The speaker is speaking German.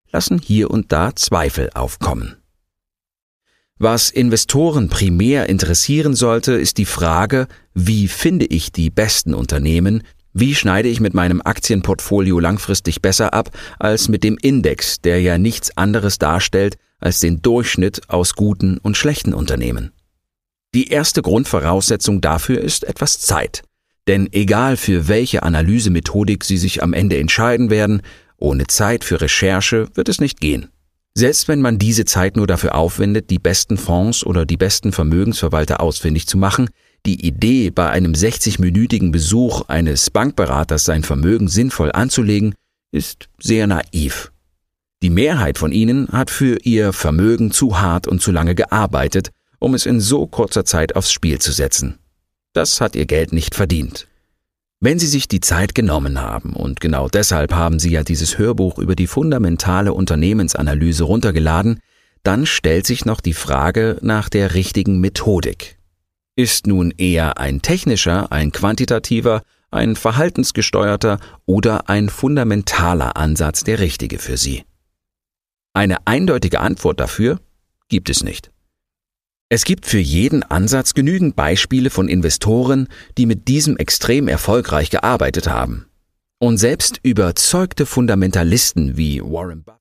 lassen hier und da Zweifel aufkommen. Was Investoren primär interessieren sollte, ist die Frage, wie finde ich die besten Unternehmen, wie schneide ich mit meinem Aktienportfolio langfristig besser ab als mit dem Index, der ja nichts anderes darstellt als den Durchschnitt aus guten und schlechten Unternehmen. Die erste Grundvoraussetzung dafür ist etwas Zeit. Denn egal für welche Analysemethodik Sie sich am Ende entscheiden werden, ohne Zeit für Recherche wird es nicht gehen. Selbst wenn man diese Zeit nur dafür aufwendet, die besten Fonds oder die besten Vermögensverwalter ausfindig zu machen, die Idee, bei einem 60-minütigen Besuch eines Bankberaters sein Vermögen sinnvoll anzulegen, ist sehr naiv. Die Mehrheit von Ihnen hat für ihr Vermögen zu hart und zu lange gearbeitet, um es in so kurzer Zeit aufs Spiel zu setzen. Das hat Ihr Geld nicht verdient. Wenn Sie sich die Zeit genommen haben, und genau deshalb haben Sie ja dieses Hörbuch über die fundamentale Unternehmensanalyse runtergeladen, dann stellt sich noch die Frage nach der richtigen Methodik. Ist nun eher ein technischer, ein quantitativer, ein verhaltensgesteuerter oder ein fundamentaler Ansatz der richtige für Sie? Eine eindeutige Antwort dafür gibt es nicht. Es gibt für jeden Ansatz genügend Beispiele von Investoren, die mit diesem extrem erfolgreich gearbeitet haben. Und selbst überzeugte Fundamentalisten wie Warren Buffett